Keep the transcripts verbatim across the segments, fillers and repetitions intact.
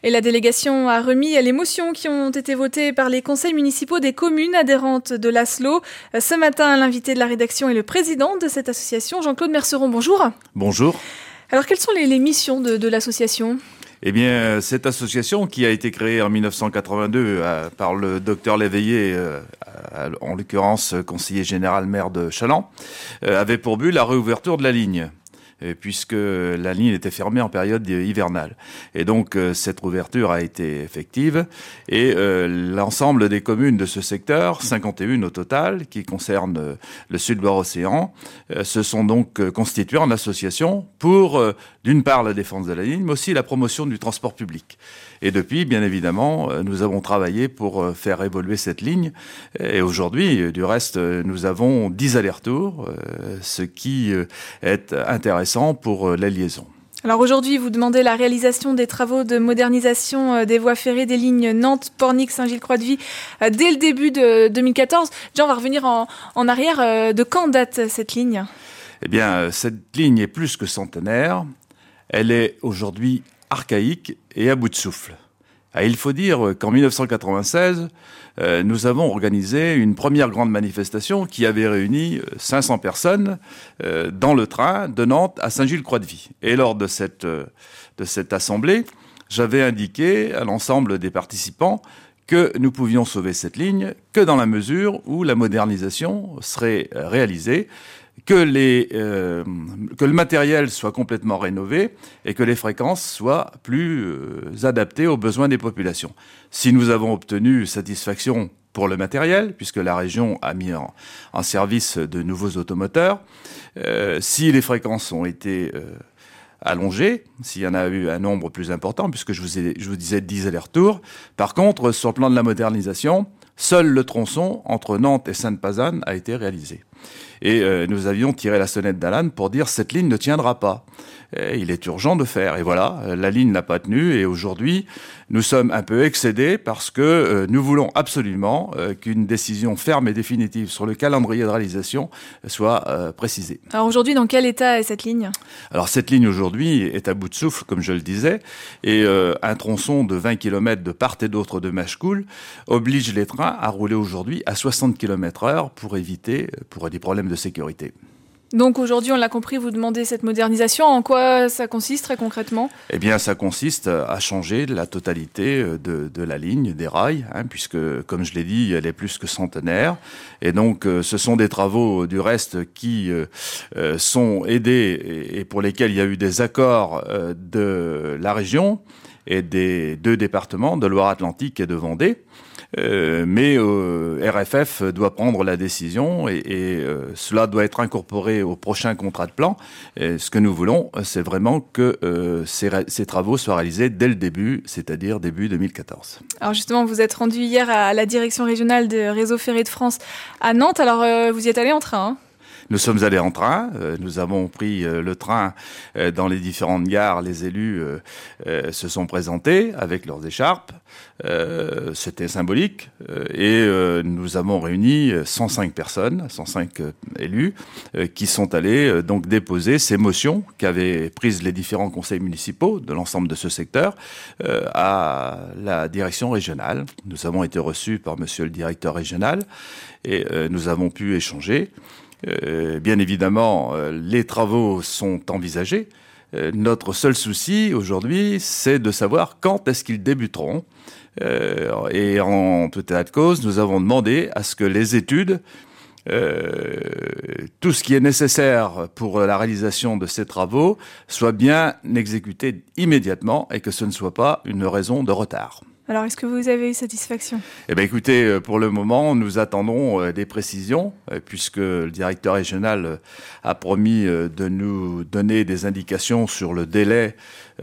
Et la délégation a remis les motions qui ont été votées par les conseils municipaux des communes adhérentes de l'Aslo. Ce matin, l'invité de la rédaction est le président de cette association, Jean-Claude Merceron. Bonjour. Bonjour. Alors, quelles sont les, les missions de, de l'association ? Eh bien, cette association qui a été créée en dix-neuf cent quatre-vingt-deux euh, par le docteur Léveillé, euh, en l'occurrence conseiller général maire de Challans, euh, avait pour but la réouverture de la ligne, puisque la ligne était fermée en période hivernale. Et donc, euh, cette ouverture a été effective et euh, l'ensemble des communes de ce secteur, cinquante et une au total, qui concernent euh, le Sud-Loire-Océan, euh, se sont donc euh, constituées en association pour, euh, d'une part, la défense de la ligne, mais aussi la promotion du transport public. Et depuis, bien évidemment, euh, nous avons travaillé pour euh, faire évoluer cette ligne. Et aujourd'hui, euh, du reste, euh, nous avons dix allers-retours, euh, ce qui euh, est intéressant pour la liaison. Alors aujourd'hui, vous demandez la réalisation des travaux de modernisation des voies ferrées des lignes Nantes, Pornic, Saint-Gilles-Croix-de-Vie dès le début de deux mille quatorze. Déjà, on va revenir en, en arrière. De quand date cette ligne ? Eh bien, cette ligne est plus que centenaire. Elle est aujourd'hui archaïque et à bout de souffle. Ah, il faut dire qu'en dix-neuf cent quatre-vingt-seize, euh, nous avons organisé une première grande manifestation qui avait réuni cinq cents personnes euh, dans le train de Nantes à Saint-Gilles-Croix-de-Vie. Et lors de cette, euh, de cette assemblée, j'avais indiqué à l'ensemble des participants que nous pouvions sauver cette ligne que dans la mesure où la modernisation serait réalisée, que, les, euh, que le matériel soit complètement rénové et que les fréquences soient plus euh, adaptées aux besoins des populations. Si nous avons obtenu satisfaction pour le matériel, puisque la région a mis en, en service de nouveaux automoteurs, euh, si les fréquences ont été euh, allongées, s'il y en a eu un nombre plus important, puisque je vous, ai, je vous disais dix allers-retours, par contre, sur le plan de la modernisation, seul le tronçon entre Nantes et Sainte-Pazanne a été réalisé. Et euh, nous avions tiré la sonnette d'alarme pour dire cette ligne ne tiendra pas. Et il est urgent de faire. Et voilà, la ligne n'a pas tenu. Et aujourd'hui, nous sommes un peu excédés parce que euh, nous voulons absolument euh, qu'une décision ferme et définitive sur le calendrier de réalisation soit euh, précisée. Alors aujourd'hui, dans quel état est cette ligne ? Alors cette ligne aujourd'hui est à bout de souffle, comme je le disais, et euh, un tronçon de vingt kilomètres de part et d'autre de Machecoul oblige les trains à rouler aujourd'hui à soixante kilomètres heure pour éviter pour des problèmes de sécurité. Donc aujourd'hui, on l'a compris, vous demandez cette modernisation. En quoi ça consiste très concrètement ? Eh bien, ça consiste à changer la totalité de, de la ligne, des rails, hein, puisque, comme je l'ai dit, elle est plus que centenaire. Et donc, euh, ce sont des travaux, du reste, qui euh, sont aidés et, et pour lesquels il y a eu des accords euh, de la région et des deux départements, de Loire-Atlantique et de Vendée. Euh, mais euh, R F F doit prendre la décision et, et euh, cela doit être incorporé au prochain contrat de plan. Et ce que nous voulons, c'est vraiment que euh, ces, ces travaux soient réalisés dès le début, c'est-à-dire début deux mille quatorze. Alors justement, vous êtes rendu hier à la direction régionale de Réseau Ferré de France à Nantes. Alors euh, vous y êtes allé en train, hein ? Nous sommes allés en train, euh, nous avons pris euh, le train euh, dans les différentes gares, les élus euh, euh, se sont présentés avec leurs écharpes, euh, c'était symbolique, euh, et euh, nous avons réuni cent cinq personnes, cent cinq euh, élus, euh, qui sont allés euh, donc déposer ces motions qu'avaient prises les différents conseils municipaux de l'ensemble de ce secteur euh, à la direction régionale. Nous avons été reçus par monsieur le directeur régional et euh, nous avons pu échanger. Euh, bien évidemment, euh, les travaux sont envisagés. Euh, notre seul souci aujourd'hui, c'est de savoir quand est-ce qu'ils débuteront. Euh, et en tout état de cause, nous avons demandé à ce que les études, euh, tout ce qui est nécessaire pour la réalisation de ces travaux, soient bien exécutés immédiatement et que ce ne soit pas une raison de retard. Alors, est-ce que vous avez eu satisfaction ? Eh bien, écoutez, pour le moment, nous attendons des précisions, puisque le directeur régional a promis de nous donner des indications sur le délai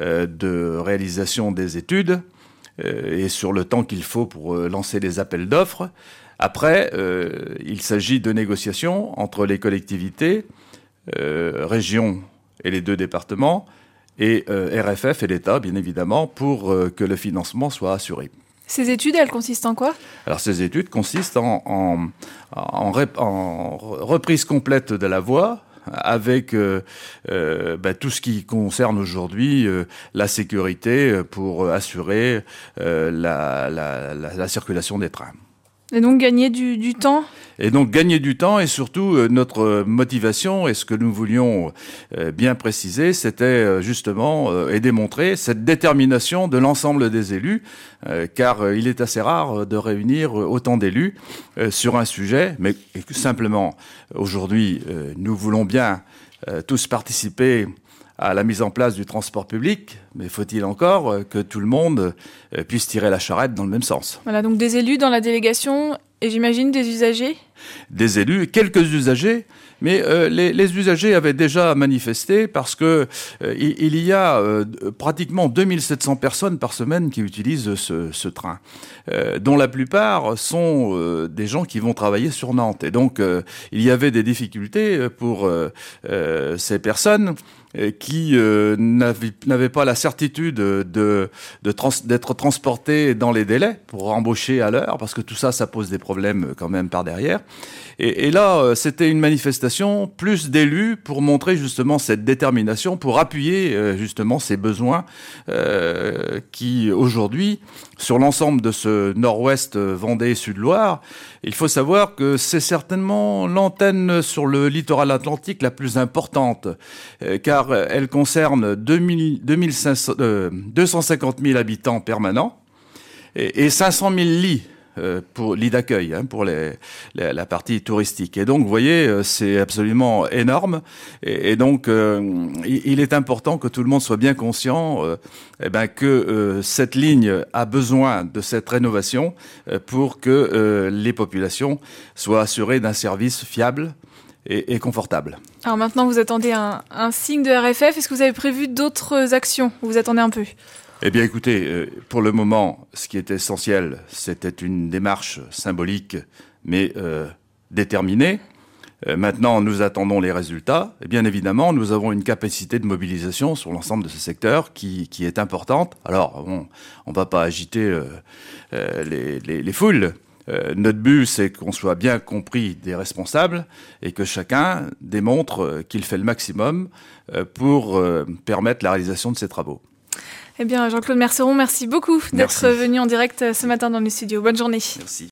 de réalisation des études et sur le temps qu'il faut pour lancer les appels d'offres. Après, euh, il s'agit de négociations entre les collectivités, euh, régions et les deux départements, et euh, R F F et l'État, bien évidemment, pour euh, que le financement soit assuré. Ces études, elles consistent en quoi ? Alors, ces études consistent en, en, en, rep- en reprise complète de la voie, avec euh, euh, bah, tout ce qui concerne aujourd'hui euh, la sécurité pour assurer euh, la, la, la, la circulation des trains. Et donc gagner du, du temps ? Et donc gagner du temps et surtout euh, notre motivation et ce que nous voulions euh, bien préciser, c'était euh, justement euh, et démontrer cette détermination de l'ensemble des élus, euh, car euh, il est assez rare de réunir autant d'élus euh, sur un sujet, mais simplement aujourd'hui euh, nous voulons bien euh, tous participer à la mise en place du transport public, mais faut-il encore que tout le monde puisse tirer la charrette dans le même sens. Voilà, donc des élus dans la délégation et j'imagine des usagers ? Des élus, quelques usagers, mais euh, les, les usagers avaient déjà manifesté parce que euh, il y a euh, pratiquement deux mille sept cents personnes par semaine qui utilisent ce, ce train, euh, dont la plupart sont euh, des gens qui vont travailler sur Nantes. Et donc, euh, il y avait des difficultés pour euh, euh, ces personnes qui euh, n'avaient, n'avaient pas la certitude de, de trans, d'être transportés dans les délais pour embaucher à l'heure, parce que tout ça, ça pose des problèmes quand même par derrière. Et, et là, c'était une manifestation plus d'élus pour montrer justement cette détermination, pour appuyer euh, justement ces besoins euh, qui, aujourd'hui, sur l'ensemble de ce nord-ouest Vendée-Sud-Loire, il faut savoir que c'est certainement l'antenne sur le littoral atlantique la plus importante, euh, car elle concerne deux cent cinquante mille habitants permanents et, et cinq cent mille lits. Euh, pour lits d'accueil, hein, pour les, les, la partie touristique. Et donc, vous voyez, euh, c'est absolument énorme. Et, et donc, euh, il, il est important que tout le monde soit bien conscient euh, eh ben, que euh, cette ligne a besoin de cette rénovation euh, pour que euh, les populations soient assurées d'un service fiable et, et confortable. Alors maintenant, vous attendez un, un signe de R F F. Est-ce que vous avez prévu d'autres actions ? Vous attendez un peu ? Eh bien, écoutez, pour le moment, ce qui est essentiel, c'était une démarche symbolique, mais euh, déterminée. Euh, maintenant, nous attendons les résultats. Et bien évidemment, nous avons une capacité de mobilisation sur l'ensemble de ce secteur qui, qui est importante. Alors, bon, on ne va pas agiter euh, euh, les, les, les foules. Euh, notre but, c'est qu'on soit bien compris des responsables et que chacun démontre euh, qu'il fait le maximum euh, pour euh, permettre la réalisation de ces travaux. Eh bien, Jean-Claude Merceron, merci beaucoup d'être merci. venu en direct ce matin dans le studio. Bonne journée. Merci.